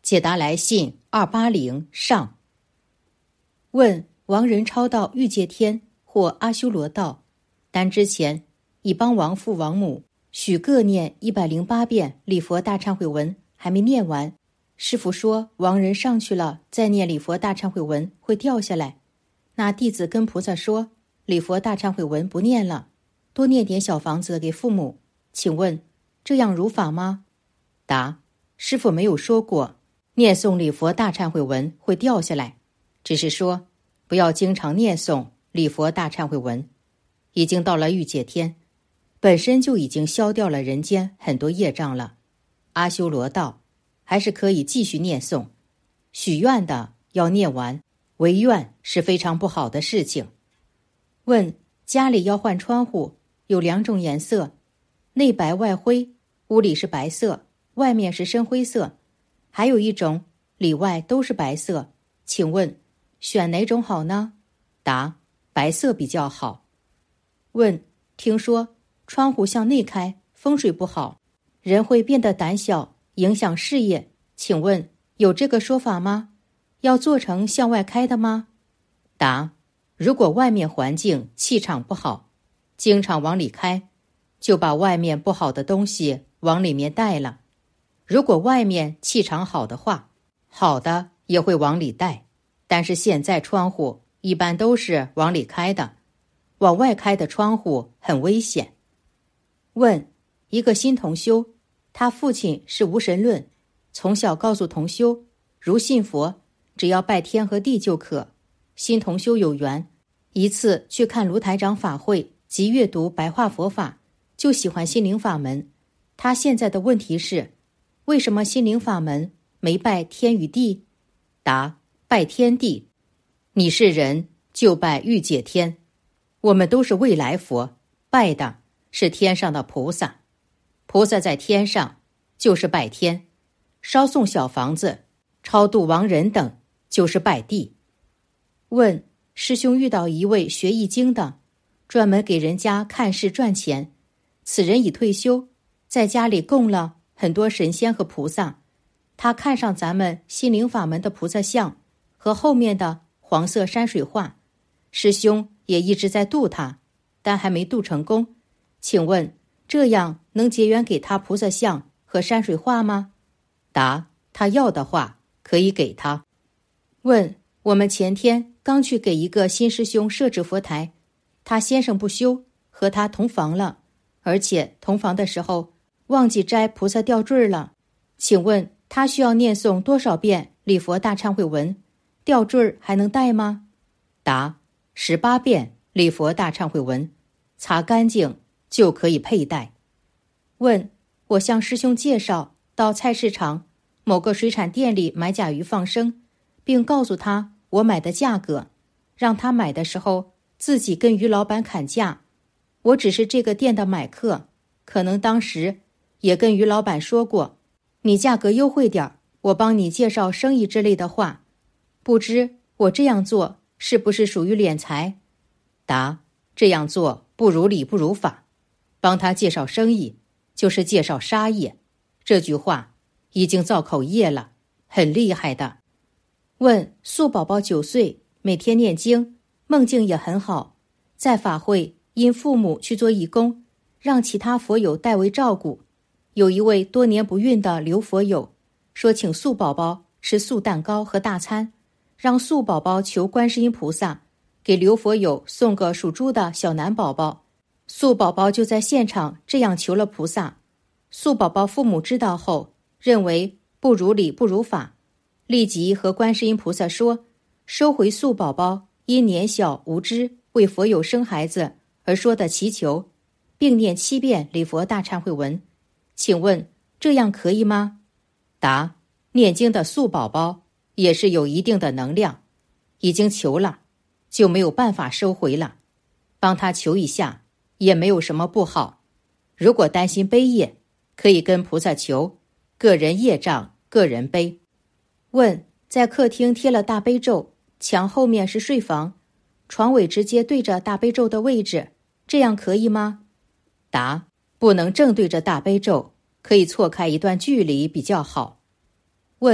解答来信280上。问：亡人超到欲界天或阿修罗道，但之前已帮亡父亡母许各念108遍礼佛大忏悔文，还没念完。师父说亡人上去了再念礼佛大忏悔文会掉下来。那弟子跟菩萨说，礼佛大忏悔文不念了，多念点小房子给父母，请问这样如法吗？答：师父没有说过念诵礼佛大忏悔文会掉下来，只是说不要经常念诵礼佛大忏悔文。已经到了欲界天，本身就已经消掉了人间很多业障了。阿修罗道还是可以继续念诵，许愿的要念完，违愿是非常不好的事情。问：家里要换窗户，有2种颜色，内白外灰，屋里是白色，外面是深灰色，还有一种里外都是白色，请问选哪种好呢？答：白色比较好。问：听说窗户向内开风水不好，人会变得胆小，影响事业，请问有这个说法吗？要做成向外开的吗？答：如果外面环境气场不好，经常往里开，就把外面不好的东西往里面带了。如果外面气场好的话，好的也会往里带，但是现在窗户一般都是往里开的，往外开的窗户很危险。问：一个新同修，他父亲是无神论，从小告诉同修，如信佛，只要拜天和地就可。新同修有缘，一次去看卢台长法会及阅读白话佛法，就喜欢心灵法门。他现在的问题是，为什么心灵法门没拜天与地？答：拜天地，你是人就拜欲界天，我们都是未来佛，拜的是天上的菩萨，菩萨在天上就是拜天，烧送小房子超度亡人等就是拜地。问：师兄遇到一位学易经的，专门给人家看事赚钱，此人已退休，在家里供了很多神仙和菩萨，他看上咱们心灵法门的菩萨像和后面的黄色山水画，师兄也一直在度他，但还没度成功，请问这样能结缘给他菩萨像和山水画吗？答：他要的话可以给他。问：我们前天刚去给一个新师兄设置佛台，他先生不修，和他同房了，而且同房的时候忘记摘菩萨吊坠了，请问他需要念诵多少遍礼佛大忏悔文？吊坠还能戴吗？答：18遍礼佛大忏悔文，擦干净就可以佩戴。问：我向师兄介绍到菜市场某个水产店里买甲鱼放生，并告诉他我买的价格，让他买的时候自己跟鱼老板砍价。我只是这个店的买客，可能当时也跟鱼老板说过，你价格优惠点，我帮你介绍生意之类的话，不知我这样做是不是属于敛财？答：这样做不如理不如法，帮他介绍生意就是介绍杀业，这句话已经造口业了，很厉害的。问：素宝宝9岁，每天念经，梦境也很好，在法会因父母去做义工，让其他佛友代为照顾，有一位多年不孕的刘佛友说请素宝宝吃素蛋糕和大餐，让素宝宝求观世音菩萨给刘佛友送个属猪的小男宝宝。素宝宝就在现场这样求了菩萨。素宝宝父母知道后，认为不如理不如法，立即和观世音菩萨说，收回素宝宝因年小无知为佛友生孩子而说的祈求，并念7遍礼佛大忏悔文。请问这样可以吗？答：念经的素宝宝也是有一定的能量，已经求了就没有办法收回了，帮他求一下也没有什么不好。如果担心背业，可以跟菩萨求，个人业障个人背。问：在客厅贴了大悲咒，墙后面是睡房，床尾直接对着大悲咒的位置，这样可以吗？答：不能正对着大悲咒，可以错开一段距离比较好。问：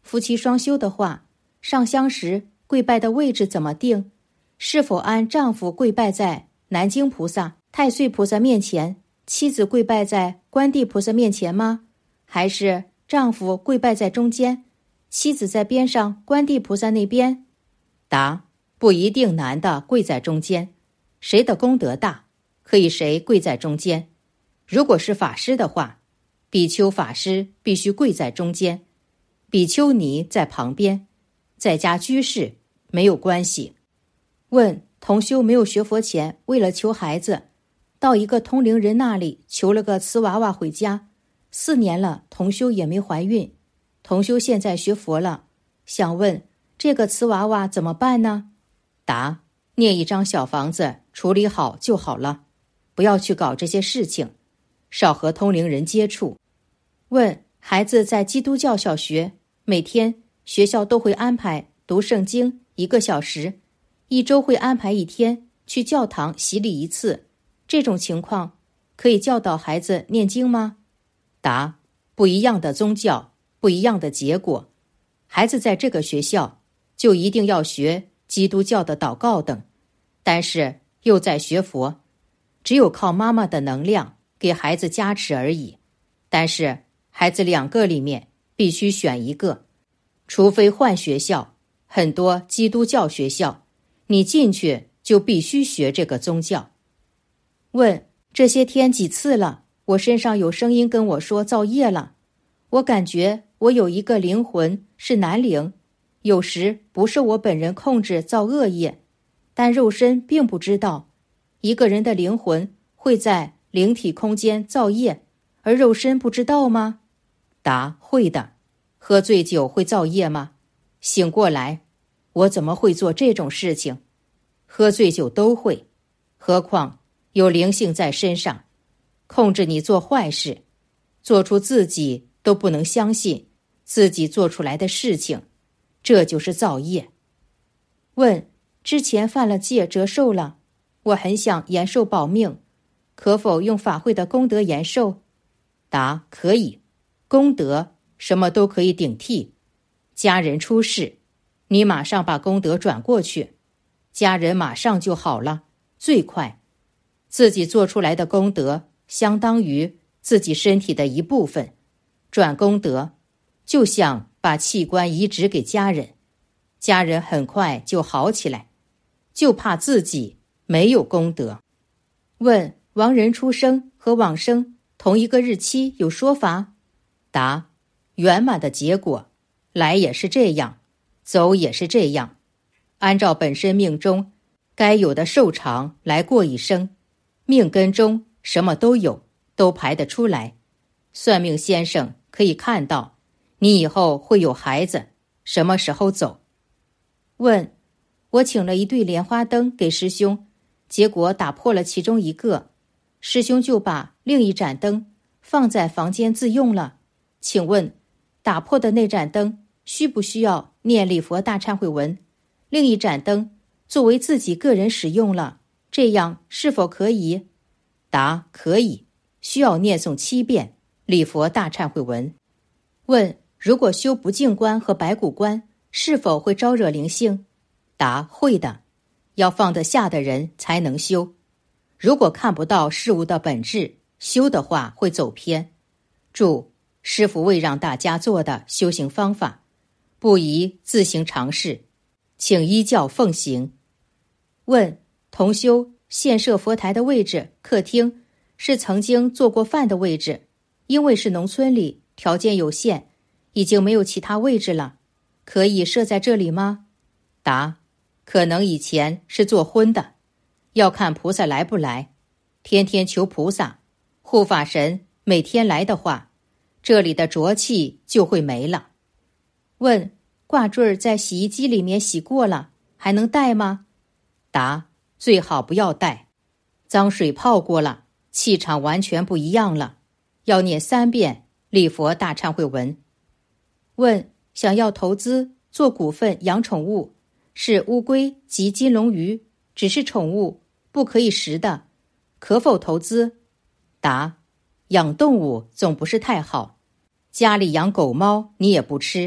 夫妻双修的话，上香时跪拜的位置怎么定？是否按丈夫跪拜在南京菩萨、太岁菩萨面前，妻子跪拜在观地菩萨面前吗？还是丈夫跪拜在中间，妻子在边上观地菩萨那边？答：不一定男的跪在中间，谁的功德大，可以谁跪在中间。如果是法师的话，比丘法师必须跪在中间，比丘尼在旁边，在家居士没有关系。问：同修没有学佛前，为了求孩子，到一个通灵人那里求了个瓷娃娃回家，4年了，同修也没怀孕。同修现在学佛了，想问这个瓷娃娃怎么办呢？答：念一张小房子，处理好就好了，不要去搞这些事情，少和通灵人接触。问：孩子在基督教小学，每天学校都会安排读圣经1个小时，1周会安排1天去教堂洗礼1次，这种情况可以教导孩子念经吗？答：不一样的宗教，不一样的结果。孩子在这个学校就一定要学基督教的祷告等，但是又在学佛，只有靠妈妈的能量给孩子加持而已。但是孩子2个里面必须选1个，除非换学校，很多基督教学校，你进去就必须学这个宗教。问：这些天几次了，我身上有声音跟我说造业了，我感觉我有一个灵魂是男灵，有时不是我本人控制造恶业，但肉身并不知道。一个人的灵魂会在灵体空间造业，而肉身不知道吗？答：会的。喝醉酒会造业吗？醒过来，我怎么会做这种事情？喝醉酒都会，何况有灵性在身上，控制你做坏事，做出自己都不能相信自己做出来的事情，这就是造业。问：之前犯了戒折寿了，我很想延寿保命，可否用法会的功德延寿？答：可以，功德什么都可以顶替。家人出事，你马上把功德转过去，家人马上就好了，最快。自己做出来的功德相当于自己身体的一部分，转功德就像把器官移植给家人，家人很快就好起来，就怕自己没有功德。问：亡人出生和往生同一个日期有说法？答：圆满的结果，来也是这样，走也是这样，按照本身命中该有的寿长来过一生，命根中什么都有，都排得出来。算命先生可以看到你以后会有孩子，什么时候走。问：我请了一对莲花灯给师兄，结果打破了其中一个，师兄就把另一盏灯放在房间自用了，请问打破的那盏灯需不需要念礼佛大忏悔文？另一盏灯作为自己个人使用了，这样是否可以？答：可以，需要念诵7遍礼佛大忏悔文。问：如果修不净观和白骨观，是否会招惹灵性？答：会的，要放得下的人才能修。如果看不到事物的本质，修的话会走偏。注：师父为让大家做的修行方法，不宜自行尝试，请依教奉行。问：同修现设佛台的位置，客厅是曾经做过饭的位置，因为是农村里，条件有限，已经没有其他位置了，可以设在这里吗？答：可能以前是做荤的，要看菩萨来不来，天天求菩萨，护法神每天来的话，这里的浊气就会没了。问：挂坠在洗衣机里面洗过了，还能戴吗？答：最好不要戴，脏水泡过了，气场完全不一样了，要念3遍礼佛大忏悔文。问：想要投资做股份养宠物，是乌龟及金龙鱼，只是宠物，不可以食的，可否投资？答：养动物总不是太好，家里养狗猫你也不吃，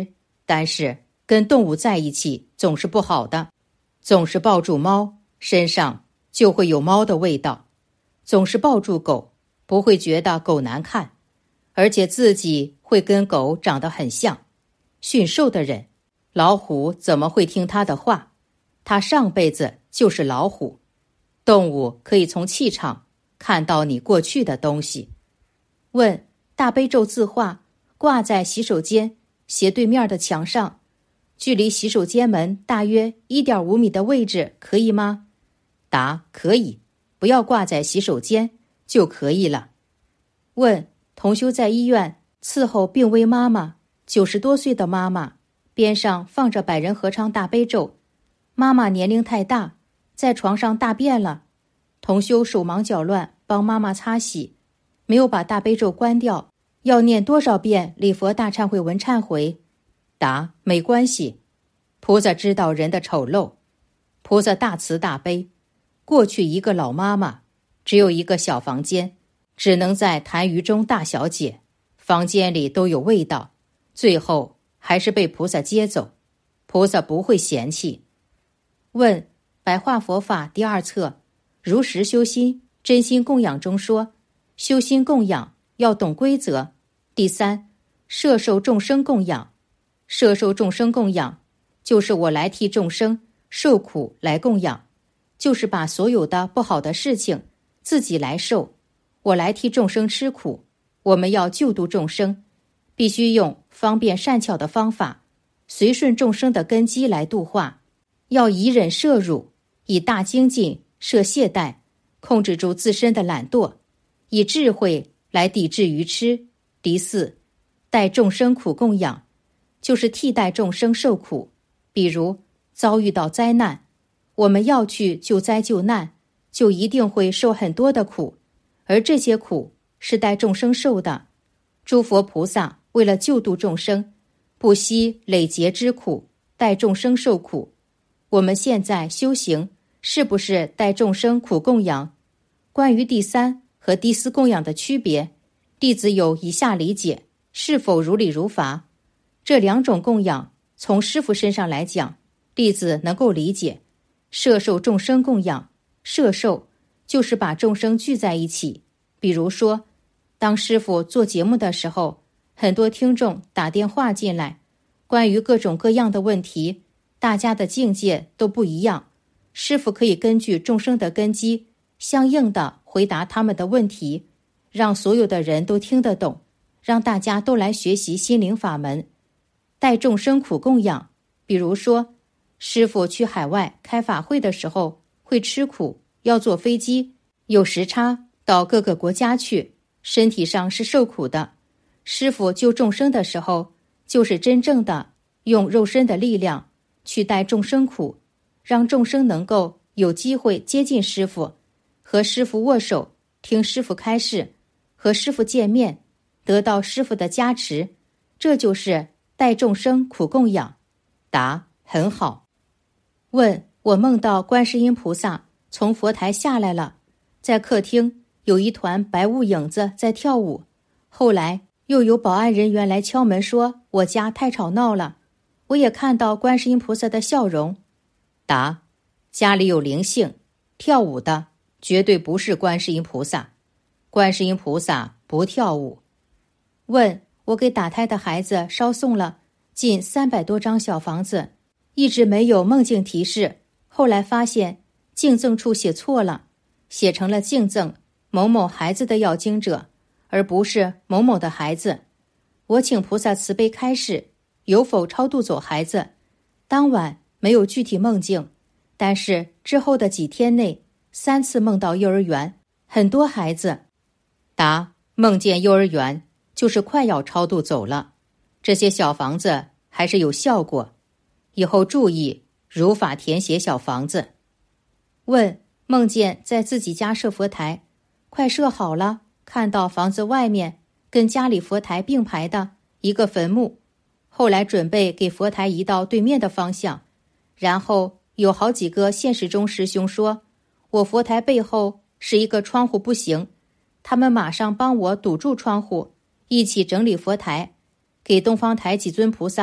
但是跟动物在一起总是不好的，总是抱住猫，身上就会有猫的味道；总是抱住狗，不会觉得狗难看，而且自己会跟狗长得很像。驯兽的人，老虎怎么会听他的话？他上辈子就是老虎。动物可以从气场看到你过去的东西。问：大悲咒字画挂在洗手间斜对面的墙上，距离洗手间门大约 1.5 米的位置可以吗？答：可以，不要挂在洗手间就可以了。问：同修在医院伺候病危妈妈，90多岁的妈妈，边上放着百人合唱大悲咒，妈妈年龄太大，在床上大便了，同修手忙脚乱帮妈妈擦洗，没有把大悲咒关掉，要念多少遍礼佛大忏悔文忏悔？答：没关系，菩萨知道人的丑陋，菩萨大慈大悲。过去一个老妈妈，只有一个小房间，只能在痰盂中大小姐，房间里都有味道，最后还是被菩萨接走，菩萨不会嫌弃。问：白话佛法第2册如实修心真心供养中说，修心供养要懂规则。第3，摄受众生供养。摄受众生供养就是我来替众生受苦来供养，就是把所有的不好的事情自己来受，我来替众生吃苦。我们要救度众生，必须用方便善巧的方法，随顺众生的根基来度化，要以忍摄辱，以大精进摄懈怠，控制住自身的懒惰，以智慧来抵制愚痴。第4，代众生苦供养，就是替代众生受苦。比如遭遇到灾难，我们要去救灾救难，就一定会受很多的苦，而这些苦是代众生受的。诸佛菩萨为了救度众生，不惜累劫之苦，代众生受苦。我们现在修行是不是代众生苦供养？关于第3和第4供养的区别，弟子有以下理解，是否如理如法？这2种供养从师父身上来讲，弟子能够理解。摄受众生供养，摄受就是把众生聚在一起。比如说，当师父做节目的时候，很多听众打电话进来，关于各种各样的问题，大家的境界都不一样，师父可以根据众生的根基，相应的回答他们的问题，让所有的人都听得懂，让大家都来学习心灵法门。代众生苦供养，比如说师父去海外开法会的时候会吃苦，要坐飞机，有时差到各个国家去，身体上是受苦的。师父救众生的时候，就是真正的用肉身的力量去代众生苦，让众生能够有机会接近师父，和师父握手，听师父开示，和师父见面，得到师父的加持，这就是代众生苦供养。答：很好。问：我梦到观世音菩萨从佛台下来了，在客厅有一团白雾影子在跳舞，后来又有保安人员来敲门说我家太吵闹了，我也看到观世音菩萨的笑容。答：家里有灵性，跳舞的绝对不是观世音菩萨，观世音菩萨不跳舞。问：我给打胎的孩子烧送了近300多张小房子，一直没有梦境提示，后来发现敬赠处写错了，写成了敬赠某某孩子的要经者，而不是某某的孩子。我请菩萨慈悲开示，有否超度走孩子？当晚没有具体梦境，但是之后的几天内3次梦到幼儿园，很多孩子。答：梦见幼儿园就是快要超度走了，这些小房子还是有效果，以后注意如法填写小房子。问：梦见在自己家设佛台，快设好了，看到房子外面跟家里佛台并排的一个坟墓，后来准备给佛台移到对面的方向，然后有好几个现实中师兄说我佛台背后是一个窗户不行，他们马上帮我堵住窗户，一起整理佛台，给东方台几尊菩萨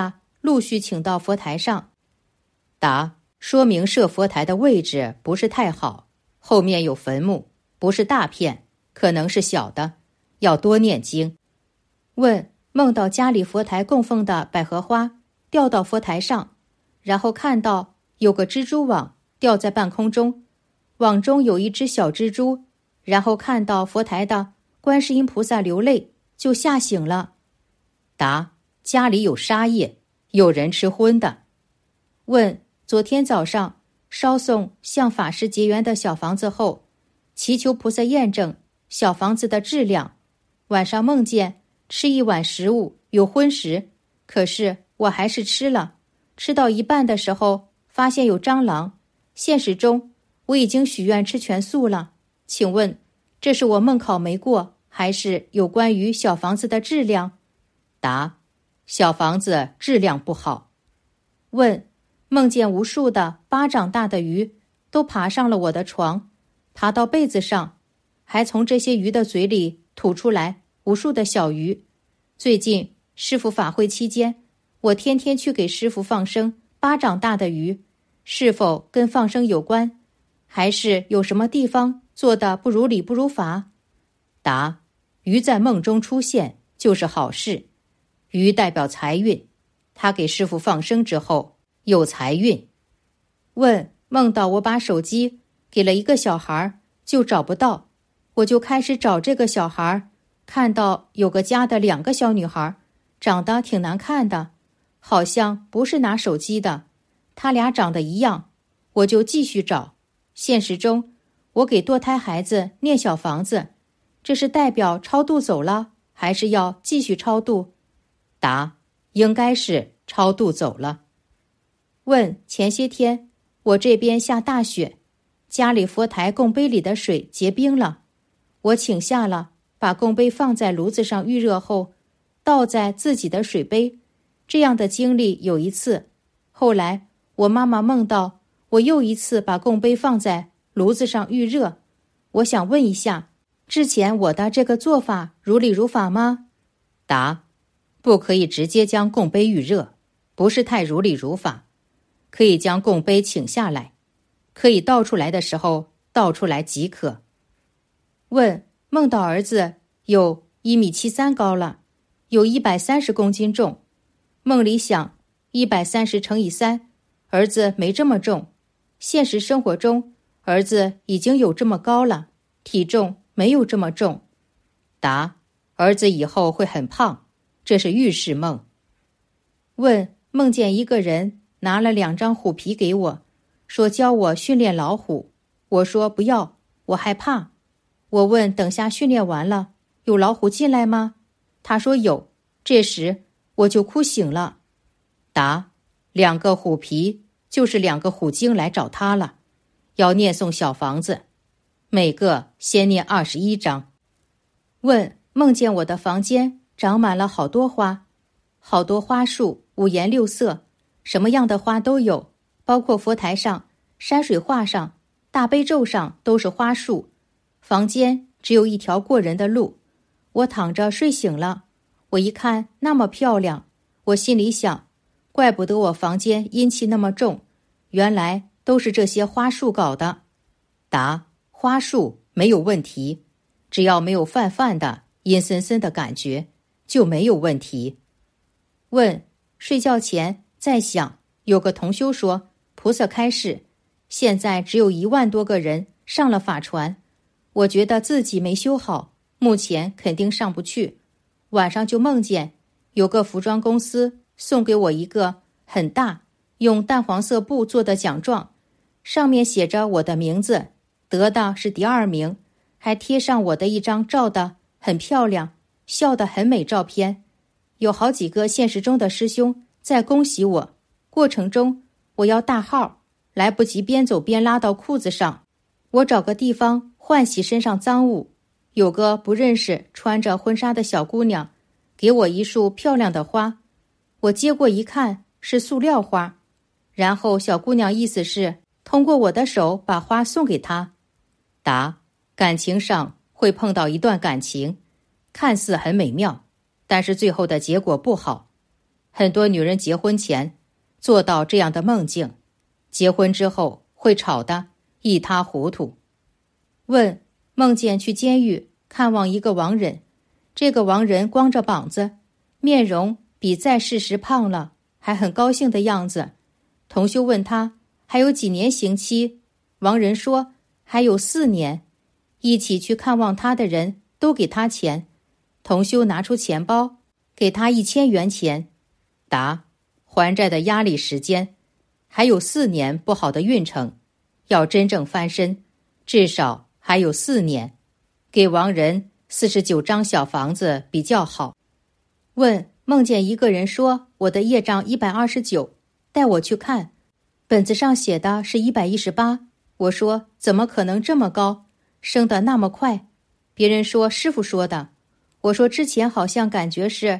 陆续请到佛台上。答：说明设佛台的位置不是太好，后面有坟墓，不是大片，可能是小的，要多念经。问：梦到家里佛台供奉的百合花掉到佛台上，然后看到有个蜘蛛网掉在半空中，网中有一只小蜘蛛，然后看到佛台的观世音菩萨流泪，就吓醒了。答：家里有杀业，有人吃荤的。问：昨天早上烧送向法师结缘的小房子后，祈求菩萨验证小房子的质量，晚上梦见吃一碗食物有荤食，可是我还是吃了，吃到一半的时候发现有蟑螂，现实中我已经许愿吃全素了，请问这是我梦考没过，还是有关于小房子的质量？答：小房子质量不好。问：梦见无数的巴掌大的鱼都爬上了我的床，爬到被子上，还从这些鱼的嘴里吐出来无数的小鱼。最近师父法会期间，我天天去给师父放生巴掌大的鱼，是否跟放生有关，还是有什么地方做的不如理不如法？答：鱼在梦中出现就是好事，鱼代表财运，他给师父放生之后有财运。问：梦到我把手机给了一个小孩，就找不到，我就开始找这个小孩，看到有个家的2个小女孩，长得挺难看的，好像不是拿手机的，他俩长得一样，我就继续找。现实中我给堕胎孩子念小房子，这是代表超度走了，还是要继续超度？答：应该是超度走了。问：前些天我这边下大雪，家里佛台供杯里的水结冰了，我请下了，把供杯放在炉子上预热后，倒在自己的水杯。这样的经历有一次，后来我妈妈梦到我又一次把供杯放在炉子上预热。我想问一下，之前我的这个做法如理如法吗？答：不可以直接将供杯预热，不是太如理如法。可以将供杯请下来，可以倒出来的时候倒出来即可。问：梦到儿子有1.73米高了，有130公斤重，梦里想130乘以3，儿子没这么重，现实生活中儿子已经有这么高了，体重没有这么重。答：儿子以后会很胖，这是预示梦。问：梦见一个人拿了2张虎皮给我，说教我训练老虎，我说不要，我害怕。我问：等下训练完了，有老虎进来吗？他说有，这时我就哭醒了。答：2个虎皮就是2个虎精来找他了，要念诵小房子，每个先念21章。问：梦见我的房间长满了好多花，好多花树，5颜6色，什么样的花都有，包括佛台上、山水画上、大悲咒上都是花树。房间只有一条过人的路，我躺着睡醒了，我一看那么漂亮，我心里想，怪不得我房间阴气那么重，原来都是这些花树搞的。答：花树没有问题，只要没有泛泛的阴森森的感觉就没有问题。问：睡觉前在想，有个同修说菩萨开示，现在只有1万多个人上了法船，我觉得自己没修好，目前肯定上不去。晚上就梦见有个服装公司送给我一个很大用淡黄色布做的奖状，上面写着我的名字，得的是第2名，还贴上我的一张照的很漂亮、笑得很美照片。有好几个现实中的师兄在恭喜我，过程中我要大号，来不及边走边拉到裤子上，我找个地方换洗身上脏物。有个不认识穿着婚纱的小姑娘给我一束漂亮的花，我接过一看是塑料花，然后小姑娘意思是通过我的手把花送给她。答：感情上会碰到一段感情，看似很美妙，但是最后的结果不好。 很多女人结婚前做到这样的梦境，结婚之后会吵得一塌糊涂。问：梦见去监狱看望一个亡人，这个亡人光着膀子，面容比在世时胖了，还很高兴的样子。同修问他还有几年刑期，亡人说还有4年。一起去看望他的人都给他钱，同修拿出钱包给他1000元钱。答：还债的压力时间还有4年不好的运程，要真正翻身至少还有4年，给亡人49张小房子比较好。问：梦见一个人说我的业障129，带我去看，本子上写的是118，我说怎么可能这么高，升得那么快？别人说师父说的，我说之前好像感觉是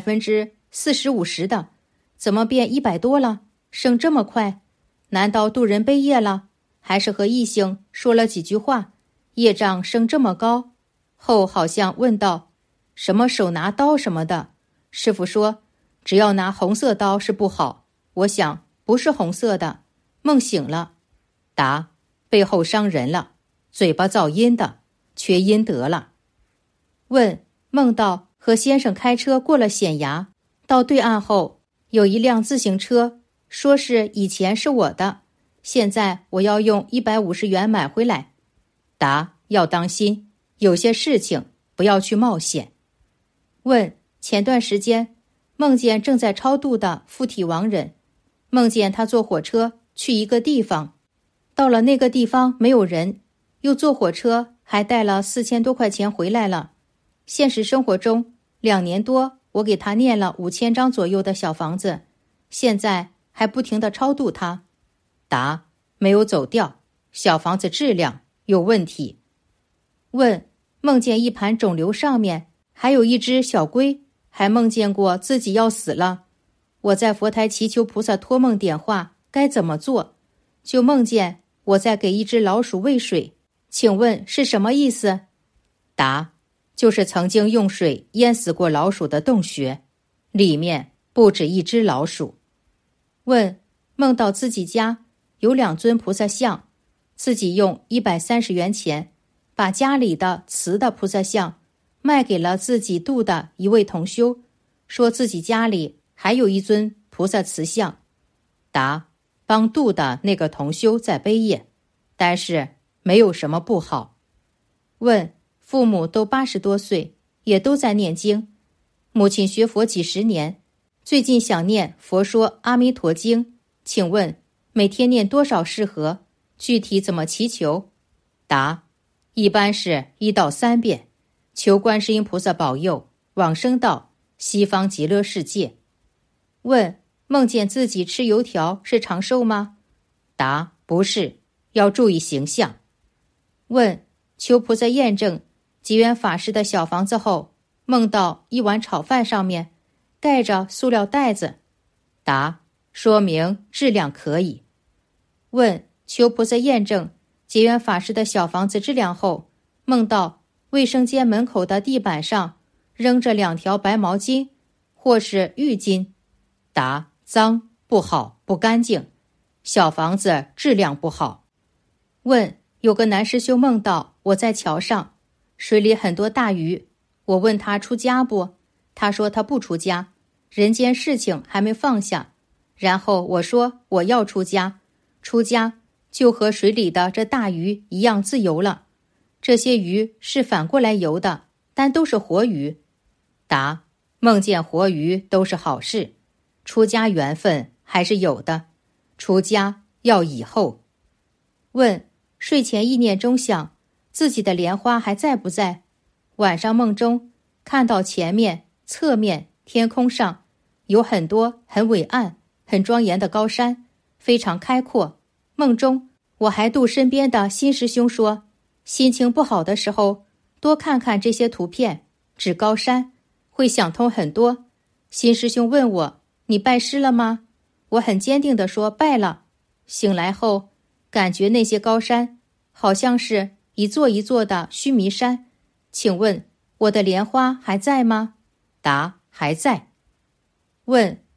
40-50%的，怎么变100多了，升这么快？难道渡人背业了，还是和异性说了几句话，业障升这么高？后好像问到什么手拿刀什么的，师父说只要拿红色刀是不好，我想不是红色的，梦醒了。答：背后伤人了，嘴巴造阴的，缺阴德了。问：梦到和先生开车过了险崖，到对岸后有一辆自行车，说是以前是我的，现在我要用150元买回来。答：要当心，有些事情不要去冒险。问：前段时间梦见正在超度的附体亡人，梦见他坐火车去一个地方，到了那个地方没有人，又坐火车还带了4000多块钱回来了。现实生活中2年多我给他念了5000张左右的小房子，现在还不停地超度他。答：没有走掉，小房子质量有问题。问：梦见一盘肿瘤上面还有一只小龟，还梦见过自己要死了，我在佛台祈求菩萨托梦点化，该怎么做？就梦见我在给一只老鼠喂水，请问是什么意思？答：就是曾经用水淹死过老鼠的洞穴，里面不止一只老鼠。问：梦到自己家有2尊菩萨像，自己用130元钱把家里的瓷的菩萨像卖给了自己度的一位同修，说自己家里还有一尊菩萨瓷像。答：帮度的那个同修在背业，但是没有什么不好。问：父母都80多岁，也都在念经，母亲学佛几10年，最近想念佛说阿弥陀经，请问每天念多少适合？具体怎么祈求？答：一般是1到3遍，求观世音菩萨保佑往生到西方极乐世界。问：梦见自己吃油条是长寿吗？答：不是，要注意形象。问：求菩萨验证结缘法师的小房子后，梦到一碗炒饭上面盖着塑料袋子。答：说明质量可以。问：求菩萨验证结缘法师的小房子质量后，梦到卫生间门口的地板上扔着2条白毛巾或是浴巾。答：脏，不好，不干净，小房子质量不好。问：有个男师兄梦到我在桥上，水里很多大鱼，我问他出家不？他说他不出家，人间事情还没放下。然后我说我要出家，出家就和水里的这大鱼一样自由了。这些鱼是反过来游的，但都是活鱼。答：梦见活鱼都是好事，出家缘分还是有的，出家要以后。问：睡前意念中想自己的莲花还在不在？晚上梦中看到前面、侧面、天空上有很多很伟岸、很庄严的高山，非常开阔。梦中我还度身边的新师兄说，心情不好的时候多看看这些图片，指高山，会想通很多。新师兄问我，你拜师了吗？我很坚定地说拜了。醒来后感觉那些高山好像是一座一座的须弥山，请问我的莲花还在吗？答：还在。问：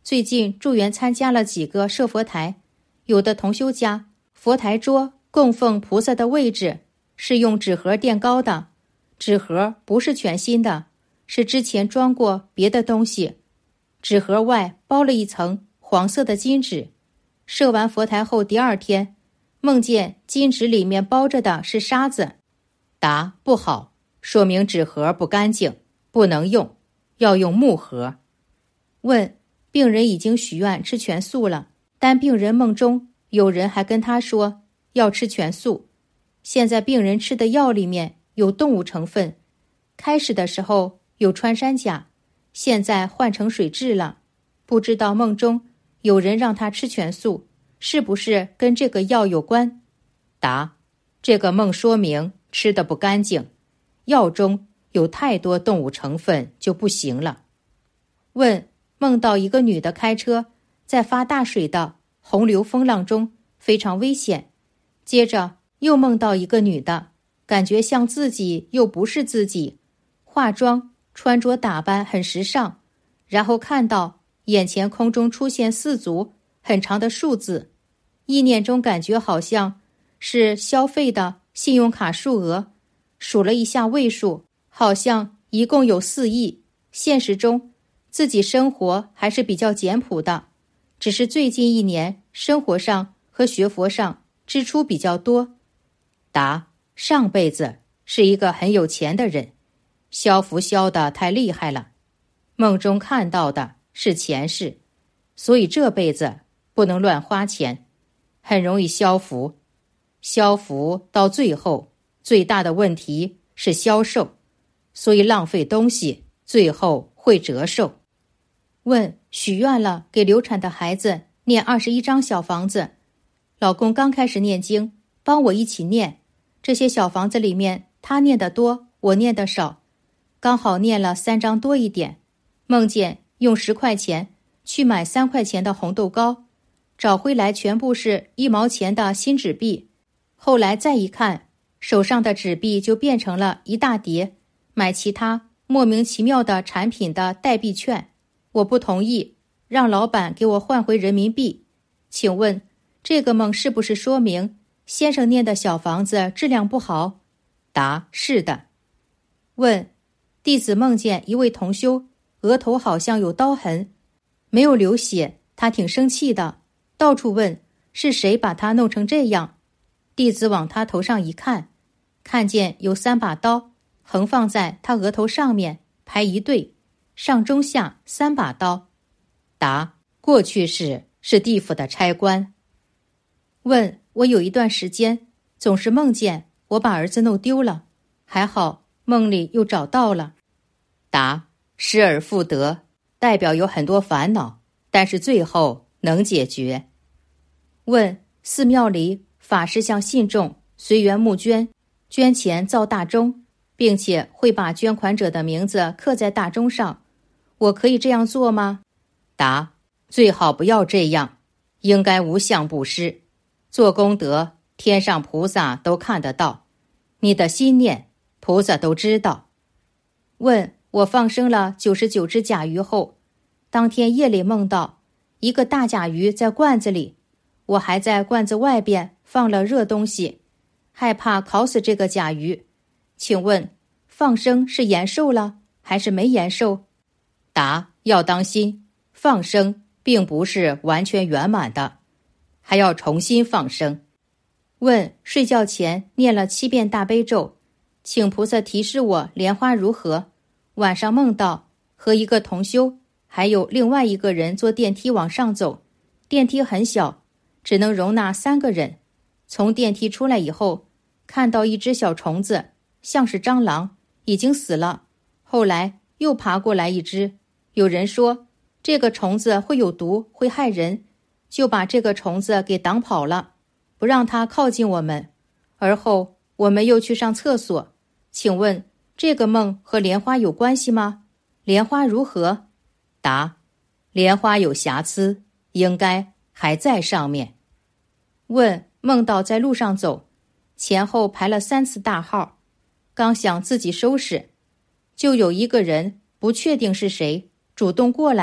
最近助缘参加了几个设佛台，有的同修家佛台桌供奉菩萨的位置是用纸盒垫高的，纸盒不是全新的，是之前装过别的东西，纸盒外包了一层黄色的金纸。设完佛台后第二天，梦见金纸里面包着的是沙子。答：不好，说明纸盒不干净，不能用，要用木盒。问：病人已经许愿吃全素了，但病人梦中有人还跟他说要吃全素，现在病人吃的药里面有动物成分，开始的时候有穿山甲，现在换成水蛭了，不知道梦中有人让他吃全素，是不是跟这个药有关？答：这个梦说明吃的不干净，药中有太多动物成分就不行了。问：梦到一个女的开车在发大水的洪流风浪中，非常危险。接着又梦到一个女的，感觉像自己又不是自己，化妆穿着打扮很时尚，然后看到眼前空中出现4组很长的数字，意念中感觉好像是消费的信用卡数额，数了一下位数，好像一共有4亿。现实中自己生活还是比较简朴的，只是最近1年生活上和学佛上支出比较多。答：上辈子是一个很有钱的人，消福消得太厉害了，梦中看到的是前世，所以这辈子不能乱花钱，很容易消福。消福到最后最大的问题是销售，所以浪费东西最后会折寿。问：许愿了给流产的孩子念21张小房子，老公刚开始念经，帮我一起念，这些小房子里面他念得多，我念得少，刚好念了3张多一点。梦见用10块钱去买3块钱的红豆糕，找回来全部是1毛钱的新纸币，后来再一看，手上的纸币就变成了一大叠买其他莫名其妙的产品的代币券，我不同意，让老板给我换回人民币。请问这个梦是不是说明先生念的小房子质量不好？答：是的。问：弟子梦见一位同修额头好像有刀痕，没有流血，他挺生气的，到处问是谁把他弄成这样。弟子往他头上一看，看见有3把刀横放在他额头上面，排一队，上中下3把刀。答：过去式是地府的差官。问：我有一段时间总是梦见我把儿子弄丢了，还好梦里又找到了。答：失而复得，代表有很多烦恼，但是最后能解决。问：寺庙里法师向信众随缘募捐，捐钱造大钟，并且会把捐款者的名字刻在大钟上，我可以这样做吗？答：最好不要这样，应该无相布施，做功德，天上菩萨都看得到，你的心念菩萨都知道。问：我放生了99只甲鱼后，当天夜里梦到一个大甲鱼在罐子里，我还在罐子外边放了热东西，害怕烤死这个甲鱼，请问放生是延寿了还是没延寿？答：要当心，放生并不是完全圆满的，还要重新放生。问：睡觉前念了7遍大悲咒，请菩萨提示我莲花如何。晚上梦到和一个同修还有另外一个人坐电梯往上走，电梯很小，只能容纳3个人。从电梯出来以后，看到一只小虫子，像是蟑螂，已经死了，后来又爬过来一只。有人说这个虫子会有毒，会害人，就把这个虫子给挡跑了，不让它靠近我们。而后我们又去上厕所，请问这个梦和莲花有关系吗？莲花如何？答：莲花有瑕疵，应该还在上面。问：梦到在路上走，前后排了3次大号，刚想自己收拾，就有一个人不确定是谁主动过来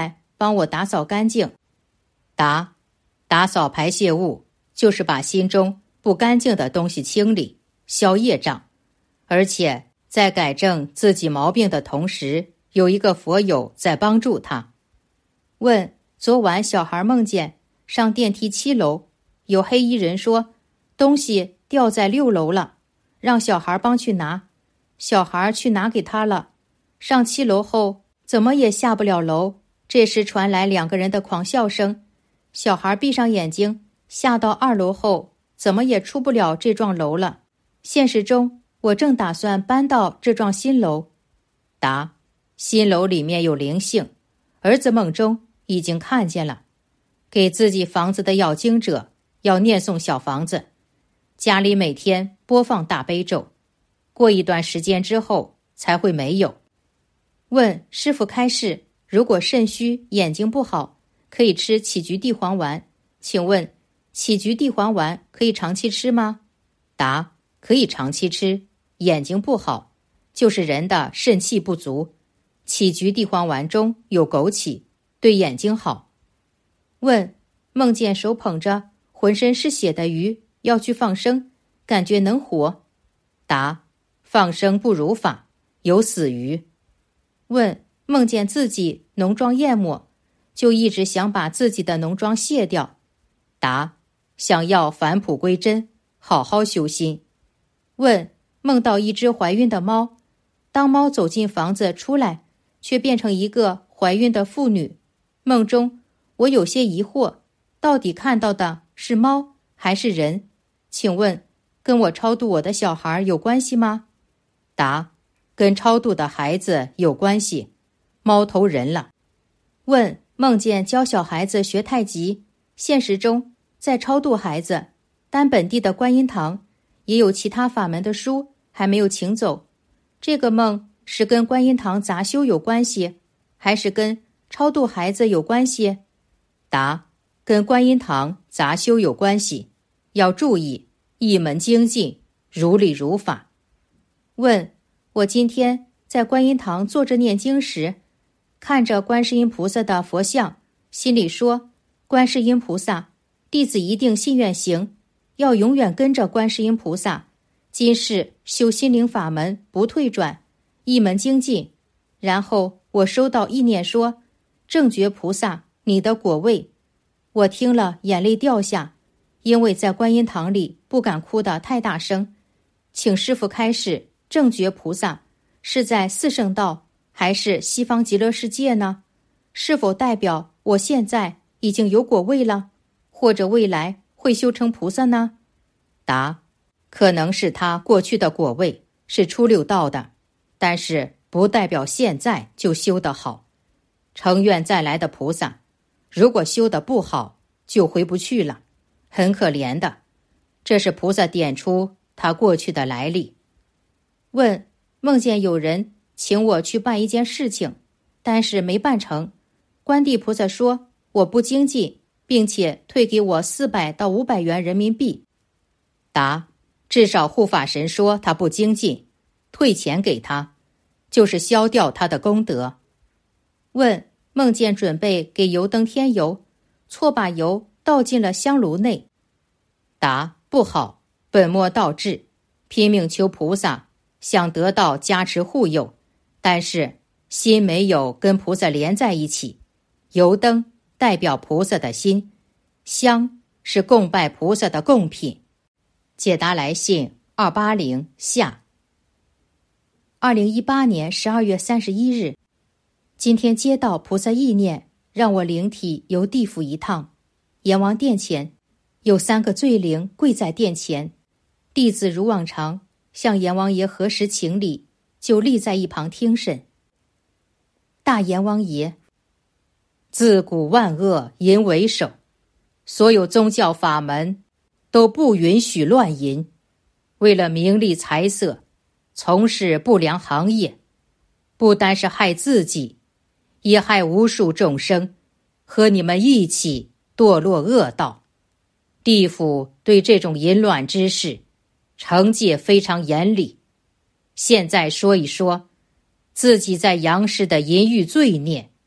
帮我打扫干净。答：打扫排泄物就是把心中不干净的东西清理，消业障，而且在改正自己毛病的同时，有一个佛友在帮助他。问：昨晚小孩梦见上电梯7楼，有黑衣人说东西掉在6楼了，让小孩帮去拿。小孩去拿给他了，上7楼后怎么也下不了楼。这时传来2个人的狂笑声，小孩闭上眼睛，下到2楼后怎么也出不了这幢楼了。现实中我正打算搬到这幢新楼。答：新楼里面有灵性，儿子梦中已经看见了。给自己房子的要经者要念诵小房子，家里每天播放大悲咒，过一段时间之后才会没有。问：师父开示，如果肾虚眼睛不好，可以吃杞菊地黄丸，请问杞菊地黄丸可以长期吃吗？答：可以长期吃，眼睛不好就是人的肾气不足，杞菊地黄丸中有枸杞，对眼睛好。问：梦见手捧着浑身是血的鱼要去放生，感觉能活。答：放生不如法，有死鱼。问：梦见自己浓妆艳抹，就一直想把自己的浓妆卸掉。答：想要返璞归真，好好修心。问：梦到一只怀孕的猫，当猫走进房子出来，却变成一个怀孕的妇女。梦中我有些疑惑，到底看到的是猫还是人？请问跟我超度我的小孩有关系吗？答：跟超度的孩子有关系，猫投人了。问：梦见教小孩子学太极，现实中在超度孩子，但本地的观音堂也有其他法门的书还没有请走，这个梦是跟观音堂杂修有关系，还是跟超度孩子有关系？答：跟观音堂杂修有关系，要注意一门精进，如理如法。问：我今天在观音堂坐着念经时，看着观世音菩萨的佛像，心里说：观世音菩萨，弟子一定信愿行，要永远跟着观世音菩萨，今世修心灵法门不退转，一门精进。然后我收到意念说：正觉菩萨，你的果位。我听了眼泪掉下，因为在观音堂里不敢哭得太大声。请师父开示，正觉菩萨是在四圣道还是西方极乐世界呢？是否代表我现在已经有果位了，或者未来会修成菩萨呢？答：可能是他过去的果位是初六道的，但是不代表现在就修得好。成愿再来的菩萨，如果修得不好，就回不去了，很可怜的。这是菩萨点出他过去的来历。问：梦见有人请我去办一件事情，但是没办成，观地菩萨说我不精进，并且退给我400到500元人民币。答：至少护法神说他不精进，退钱给他，就是消掉他的功德。问：梦见准备给油灯添油，错把油倒进了香炉内。答：不好，本末倒置，拼命求菩萨，想得到加持护佑，但是心没有跟菩萨连在一起。油灯代表菩萨的心，香是供拜菩萨的贡品。解答来信280下。2018年12月31日，今天接到菩萨意念，让我灵体游地府一趟。阎王殿前有3个罪灵跪在殿前，弟子如往常向阎王爷核实请礼，就立在一旁听审。大阎王爷：自古万恶淫为首，所有宗教法门都不允许乱淫，为了名利财色从事不良行业，不单是害自己，也害无数众生，和你们一起堕落恶道。地府对这种淫乱之事惩戒非常严厉。现在说一说自己在阳世的淫欲罪孽，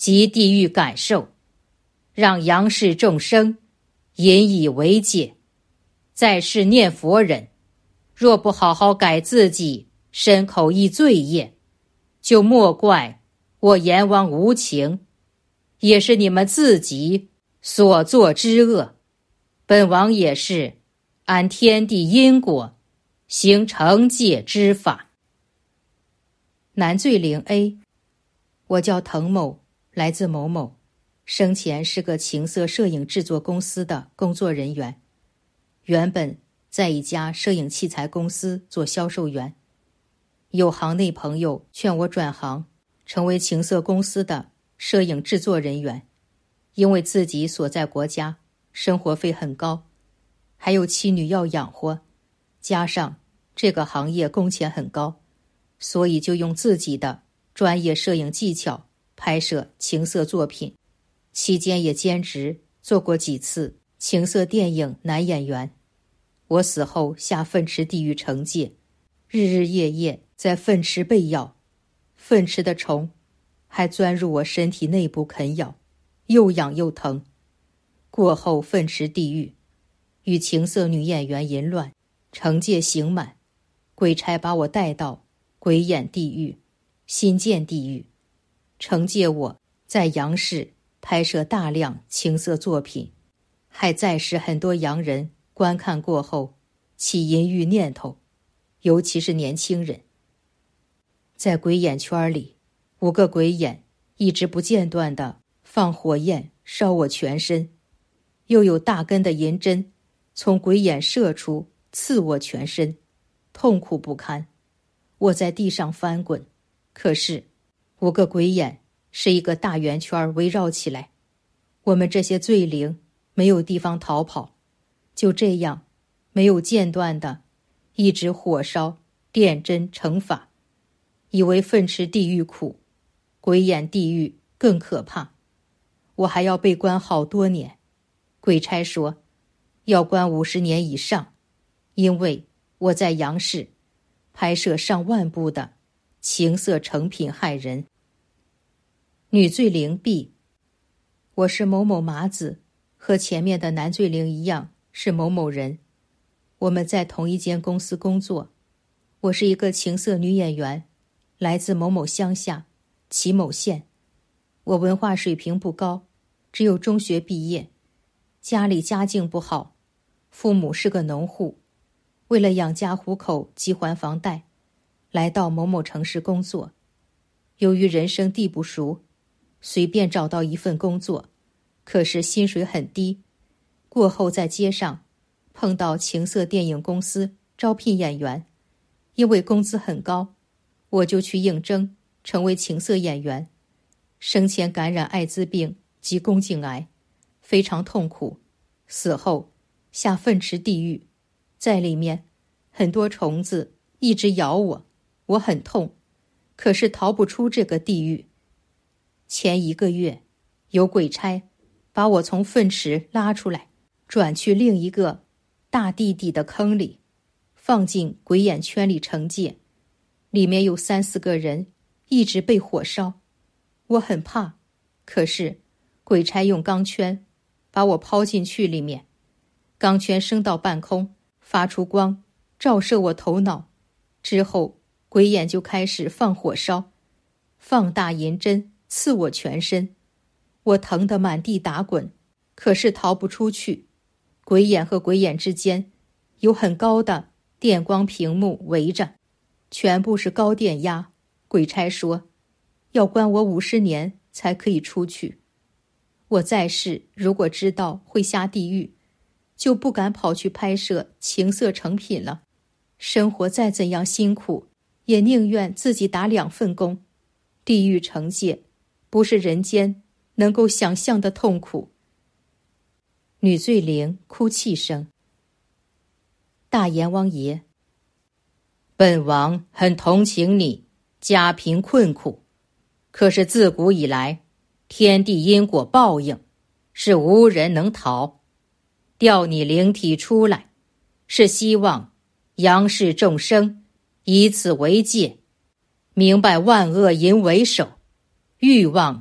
及地狱感受，让阳世众生引以为戒。在世念佛人，若不好好改自己身口意罪业，就莫怪我阎王无情，也是你们自己所作之恶。本王也是按天地因果行惩戒之法。男罪灵 A， 我叫滕某，来自某某，生前是个情色摄影制作公司的工作人员，原本在一家摄影器材公司做销售员。有行内朋友劝我转行，成为情色公司的摄影制作人员，因为自己所在国家生活费很高，还有妻女要养活，加上这个行业工钱很高，所以就用自己的专业摄影技巧拍摄情色作品，期间也兼职做过几次情色电影男演员。我死后下粪池地狱惩戒，日日夜夜在粪池被咬，粪池的虫还钻入我身体内部啃咬，又痒又疼。过后粪池地狱，与情色女演员淫乱，惩戒刑满，鬼差把我带到鬼眼地狱、心剑地狱，惩戒我在阳世拍摄大量情色作品，还在使很多洋人观看过后起淫欲念头，尤其是年轻人。在鬼眼圈里，5个鬼眼一直不间断地放火焰烧我全身，又有大根的银针从鬼眼射出刺我全身，痛苦不堪。我在地上翻滚，可是5个鬼眼是一个大圆圈围绕起来，我们这些罪灵没有地方逃跑，就这样没有间断的一直火烧电针惩罚。以为粪池地狱苦，鬼眼地狱更可怕，我还要被关好多年。鬼差说要关50年以上，因为我在阳世拍摄上万部的情色成品害人。女罪灵 B， 我是某某麻子，和前面的男罪灵一样是某某人，我们在同一间公司工作。我是一个情色女演员，来自某某乡下祁某县。我文化水平不高，只有中学毕业，家里家境不好，父母是个农户，为了养家糊口及还房贷，来到某某城市工作。由于人生地不熟，随便找到一份工作，可是薪水很低。过后在街上碰到情色电影公司招聘演员，因为工资很高，我就去应征成为情色演员。生前感染艾滋病及宫颈癌，非常痛苦，死后下粪池地狱，在里面很多虫子一直咬我，我很痛，可是逃不出这个地狱。前1个月，有鬼差把我从粪池拉出来，转去另一个大地底的坑里，放进鬼眼圈里惩戒，里面有3、4个人一直被火烧。我很怕，可是鬼差用钢圈把我抛进去里面，钢圈升到半空，发出光照射我头脑，之后鬼眼就开始放火烧，放大银针刺我全身，我疼得满地打滚，可是逃不出去。鬼眼和鬼眼之间有很高的电光屏幕围着，全部是高电压。鬼差说要关我50年才可以出去。我在世如果知道会下地狱，就不敢跑去拍摄情色成品了。生活再怎样辛苦，也宁愿自己打2份工。地狱惩戒不是人间能够想象的痛苦。女罪灵哭泣声。大阎王爷，本王很同情你家贫困苦，可是自古以来，天地因果报应是无人能逃。调你灵体出来，是希望阳世众生以此为戒，明白万恶淫为首，欲望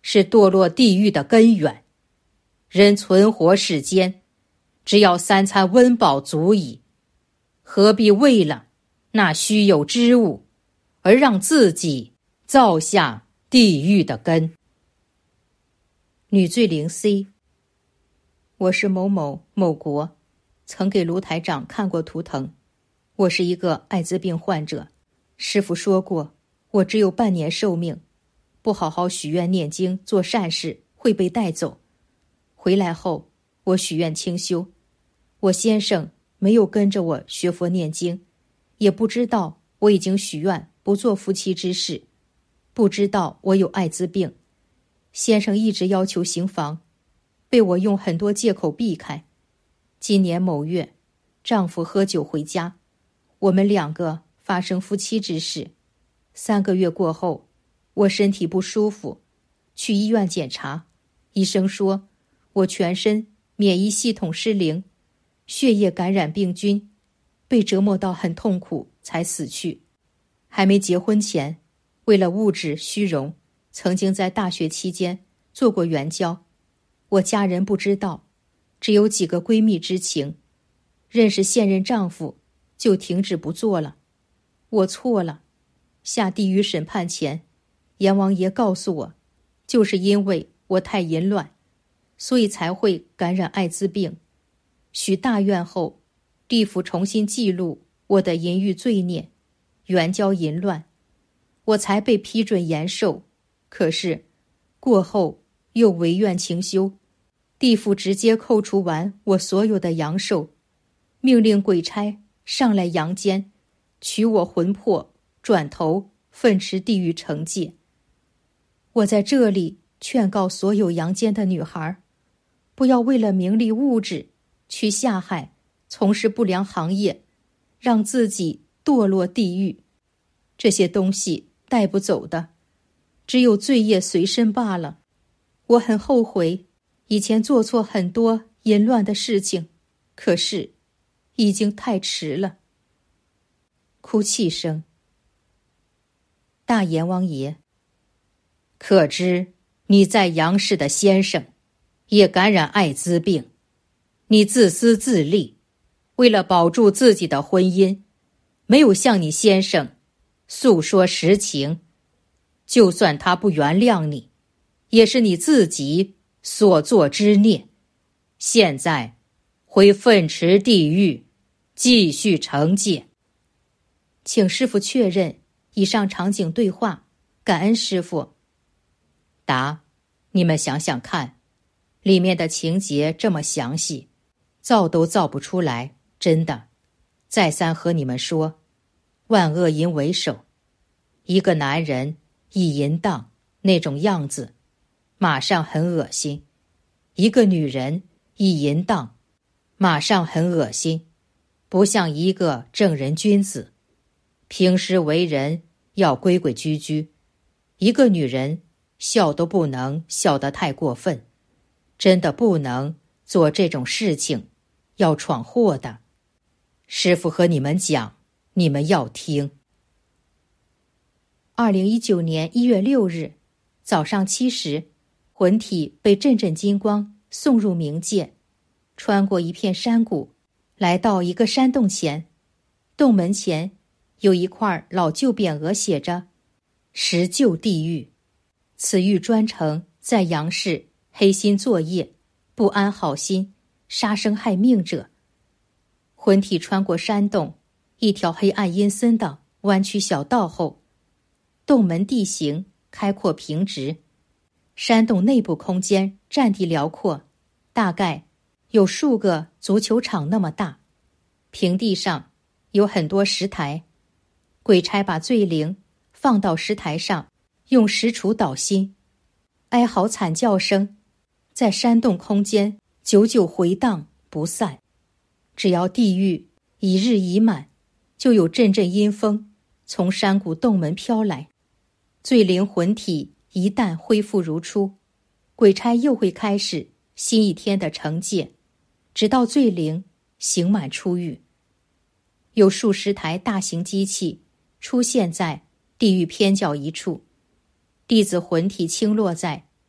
是堕落地狱的根源。人存活世间，只要3餐温饱足矣，何必为了那虚有之物而让自己造下地狱的根？女罪灵 C： 我是某某某国，曾给卢台长看过图腾。我是一个艾滋病患者，师父说过，我只有半年寿命，不好好许愿念经做善事会被带走。回来后，我许愿清修，我先生没有跟着我学佛念经，也不知道我已经许愿不做夫妻之事，不知道我有艾滋病。先生一直要求行房，被我用很多借口避开。今年某月，丈夫喝酒回家，我们2个发生夫妻之事。3个月过后，我身体不舒服，去医院检查，医生说我全身免疫系统失灵，血液感染病菌，被折磨到很痛苦才死去。还没结婚前，为了物质虚荣，曾经在大学期间做过援交，我家人不知道，只有几个闺蜜知情。认识现任丈夫就停止不做了。我错了，下地狱审判前，阎王爷告诉我，就是因为我太淫乱，所以才会感染艾滋病。许大愿后，地府重新记录我的淫欲罪孽，援交淫乱，我才被批准延寿。可是过后又违愿情修，地府直接扣除完我所有的阳寿，命令鬼差上来阳间，取我魂魄，转头奋驰地狱惩戒。我在这里劝告所有阳间的女孩，不要为了名利物质去下海从事不良行业，让自己堕落地狱。这些东西带不走的，只有罪业随身罢了。我很后悔以前做错很多淫乱的事情，可是已经太迟了。哭泣声。大阎王爷，可知你在阳世的先生也感染艾滋病，你自私自利，为了保住自己的婚姻，没有向你先生诉说实情，就算他不原谅你，也是你自己所作之孽，现在会粪池地狱继续惩戒。请师父确认以上场景对话，感恩师父。答：你们想想看，里面的情节这么详细，造都造不出来，真的。再三和你们说，万恶淫为首，一个男人一淫荡那种样子，马上很恶心；一个女人一淫荡，马上很恶心，不像一个正人君子。平时为人要规规矩矩，一个女人笑都不能笑得太过分，真的不能做这种事情，要闯祸的。师父和你们讲，你们要听。2019年1月6日早上7时，魂体被阵阵金光送入冥界，穿过一片山谷，来到一个山洞前。洞门前有一块老旧匾额，写着石臼地狱。此狱专程在阳世黑心作业，不安好心，杀生害命者。魂体穿过山洞，一条黑暗阴森的弯曲小道后，洞门地形开阔平直，山洞内部空间占地辽阔，大概有数个足球场那么大。平地上有很多石台，鬼差把罪灵放到石台上，用石杵捣心，哀嚎惨叫声在山洞空间久久回荡不散。只要地狱一日已满，就有阵阵阴风从山谷洞门飘来。罪灵魂体一旦恢复如初，鬼差又会开始新一天的惩戒，直到罪灵刑满出狱。有数十台大型机器出现在地狱偏角一处，弟子魂体倾落在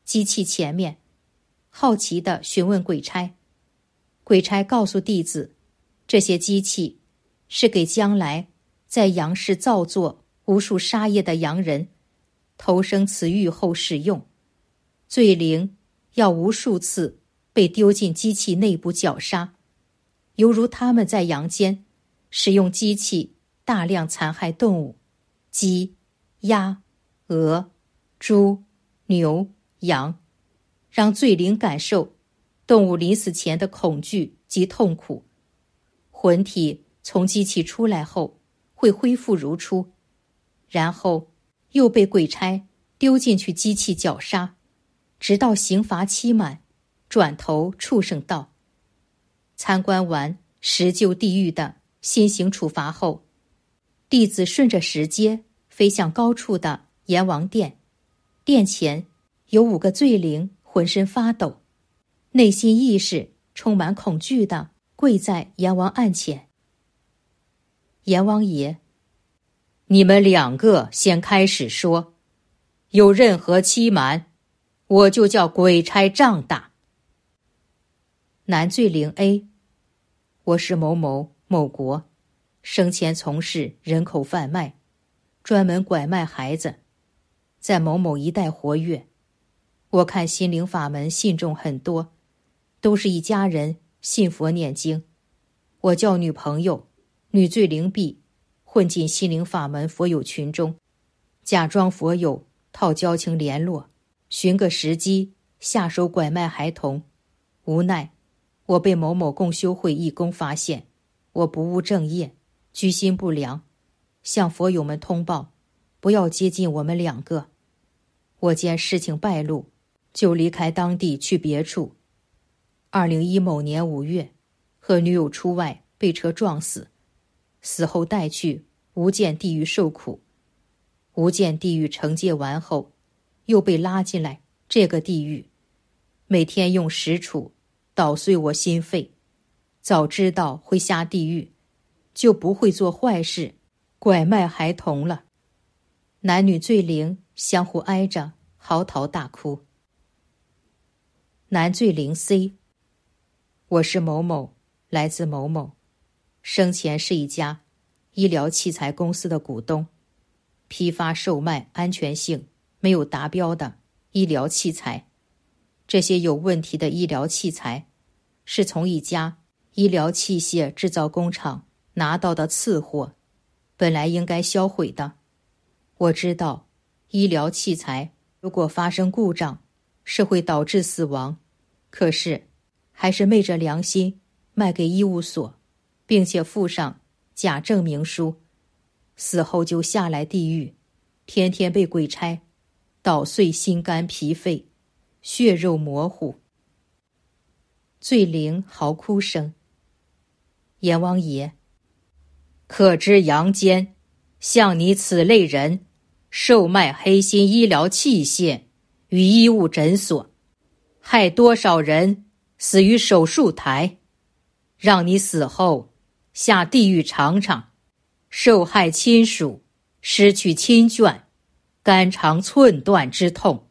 机器前面，好奇地询问鬼差。鬼差告诉弟子，这些机器是给将来在阳世造作无数杀业的洋人投生此狱后使用，罪灵要无数次被丢进机器内部绞杀，犹如他们在阳间使用机器大量残害动物，鸡、鸭、鹅、猪、牛、羊，让罪灵感受动物临死前的恐惧及痛苦。魂体从机器出来后会恢复如初，然后又被鬼差丢进去机器绞杀，直到刑罚期满，转投畜生道。参观完十旧地狱的新刑处罚后，弟子顺着石阶飞向高处的阎王殿，殿前有5个罪灵浑身发抖，内心意识充满恐惧地跪在阎王案前。阎王爷，你们2个先开始说，有任何欺瞒，我就叫鬼差杖打。男罪灵 A， 我是某某某国，生前从事人口贩卖，专门拐卖孩子，在某某一带活跃。我看心灵法门信众很多，都是一家人信佛念经。我叫女朋友女罪灵 B 混进心灵法门佛友群中，假装佛友套交情联络，寻个时机下手拐卖孩童。无奈我被某某共修会义工发现，我不务正业，居心不良，向佛友们通报，不要接近我们2个。我见事情败露，就离开当地去别处。2010某年5月，和女友出外被车撞死，死后带去无间地狱受苦。无间地狱惩戒完后，又被拉进来这个地狱，每天用石杵捣碎我心肺。早知道会下地狱，就不会做坏事，拐卖孩童了。男女罪灵相互挨着嚎啕大哭。男罪灵 C， 我是某某，来自某某，生前是一家医疗器材公司的股东，批发售卖安全性没有达标的医疗器材。这些有问题的医疗器材是从一家医疗器械制造工厂拿到的次货，本来应该销毁的。我知道医疗器材如果发生故障是会导致死亡，可是还是昧着良心卖给医务所，并且附上假证明书，死后就下来地狱，天天被鬼差捣碎心肝脾肺，血肉模糊。罪灵嚎哭声。阎王爷，可知阳间像你此类人售卖黑心医疗器械与医务诊所，害多少人死于手术台，让你死后下地狱尝尝受害亲属失去亲眷，肝肠寸断之痛。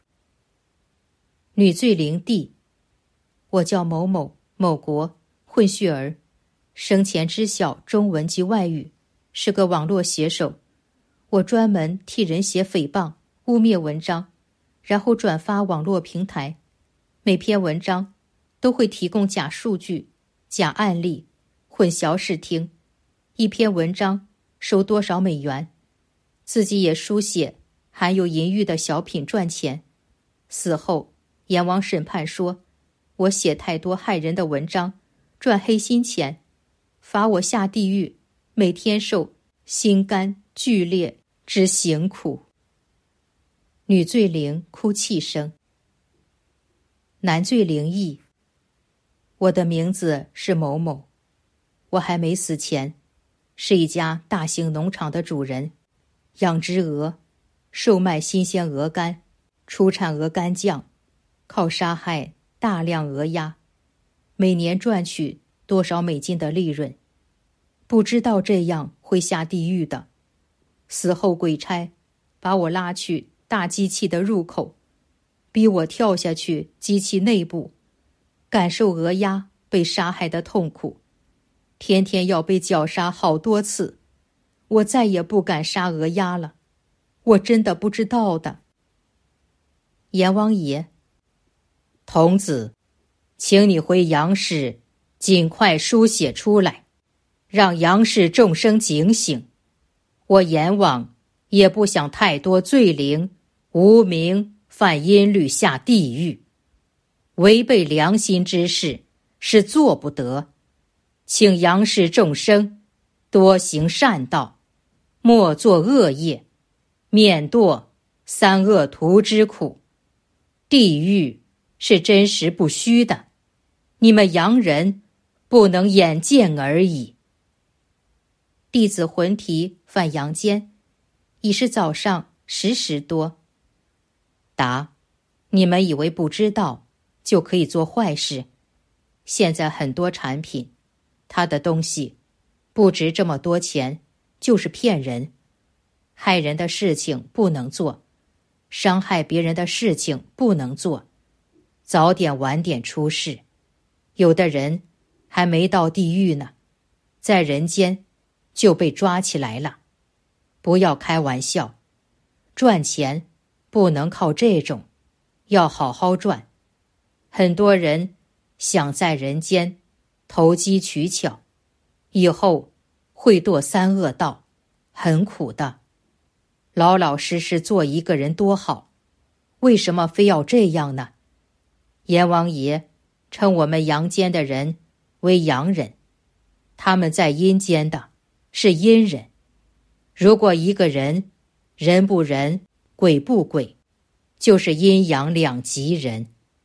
女罪灵 D， 我叫某某某国混血儿，生前知晓中文及外语，是个网络写手。我专门替人写诽谤污蔑文章，然后转发网络平台，每篇文章都会提供假数据、假案例，混淆视听。一篇文章收多少美元，自己也书写含有淫欲的小品赚钱。死后阎王审判说，我写太多害人的文章，赚黑心钱，罚我下地狱，每天受心肝剧烈之刑苦。女罪灵哭泣声。男罪灵 E， 我的名字是某某，我还没死前是一家大型农场的主人，养殖鹅，售卖新鲜鹅肝，出产鹅肝酱，靠杀害大量鹅鸭，每年赚取多少美金的利润。不知道这样会下地狱的。死后鬼差把我拉去大机器的入口， 逼我跳下去机器内部，感受鹅鸭被杀害的痛苦，天天要被绞杀好多次。我再也不敢杀鹅鸭了，我真的不知道的。阎王爷，童子，请你回杨氏尽快书写出来，让杨氏众生警醒。我阎王也不想太多罪灵无名犯阴律下地狱，违背良心之事是做不得。请杨氏众生多行善道，莫作恶业，免堕三恶途之苦。地狱是真实不虚的，你们洋人不能眼见而已。弟子魂啼返阳间，已是早上10时多。答：你们以为不知道就可以做坏事？现在很多产品，它的东西不值这么多钱，就是骗人。害人的事情不能做，伤害别人的事情不能做，早点晚点出事。有的人还没到地狱呢，在人间就被抓起来了。不要开玩笑，赚钱不能靠这种，要好好赚。很多人想在人间投机取巧，以后会堕三恶道，很苦的。老老实实做一个人多好，为什么非要这样呢？阎王爷称我们阳间的人为阳人，他们在阴间的是阴人。如果一个人人不人，鬼不鬼，就是阴阳两极人。